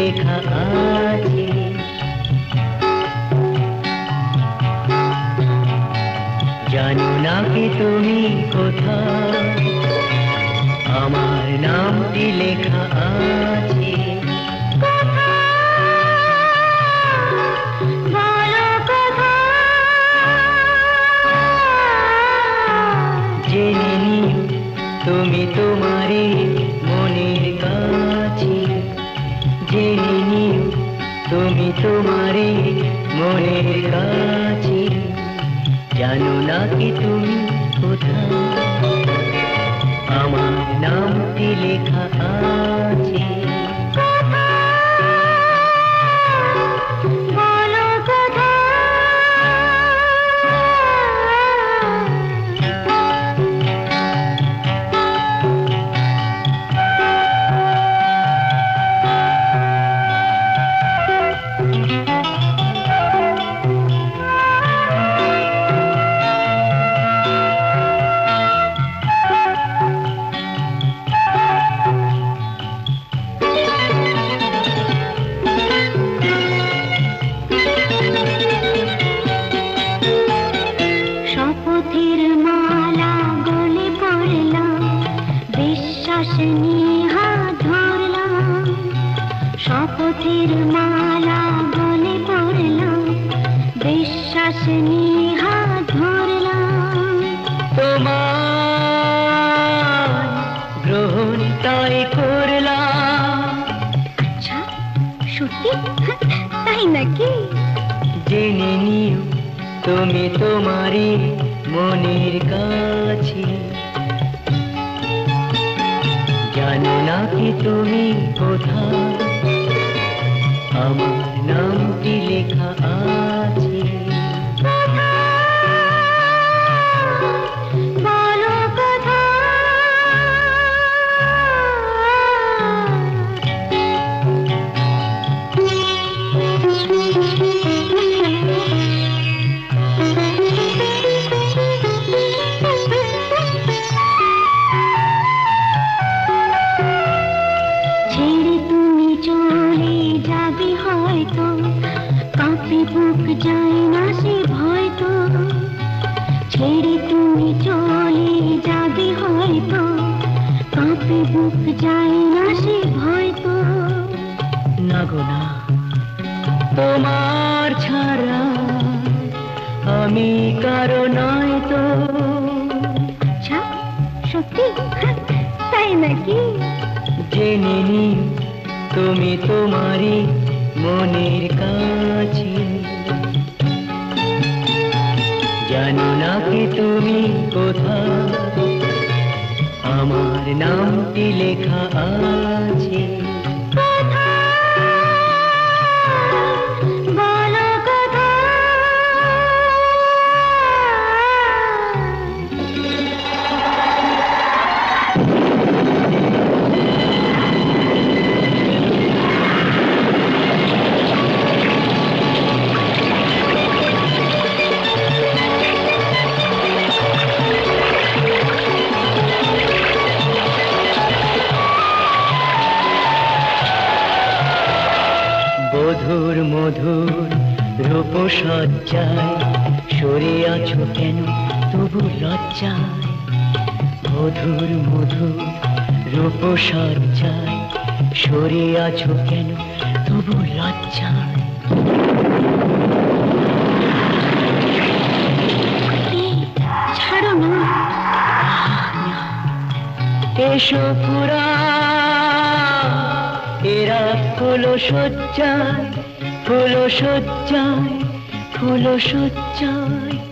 লেখা আছে। জানো না কি তুমি কোথায়, আমার নামটি লেখা আছে। জেনে নিও তুমি তোমারই মনের কাছে, জেনে নিও তুমি তোমারই মনের কাছে। জানো না কি তুমি কোথায়, আমার নামটি লেখা আছে। শপথের মালা গলে পড়লাম, বিশ্বাস নিয়ে হাত ধরলাম। তোমার গ্রহণ তাই করলাম। আচ্ছা, সত্যি? তাই নাকি? জেনে নিও তুমি তোমারই মনের কাছে। জানো না কি তুমি কোথায়, আমার নামটি লেখা আছে। বলো কোথায়। ছেড়ে তুমি চলে যাবে হয়তো, কাঁপে বুক যায় না সে ভয় তো। ছেড়ে তুমি চলে যাবে হয়তো, কাঁপে বুক যায় না সে ভয় তো। না গো না, তোমার ছাড়া আমি কারো নয় তো। আচ্ছা, সত্যি? তাই নাকি? জেনে নিও তুমি তোমারই মনের কাছে। জানো না কি তুমি কোথায়, আমার নামটি লেখা আছে। বলো কোথায়। মধুর মধুর রূপসজ্জায় সরে আছো কেন তবু লজ্জায়। মধুর মধুর রূপসজ্জায় সরে আছো কেন তবু লজ্জায়। ছাড়ো না। এসো পুরা এরা ফুলো সজ্জায়, ফুলো সজ্জায়, ফুলো সজ্জায়।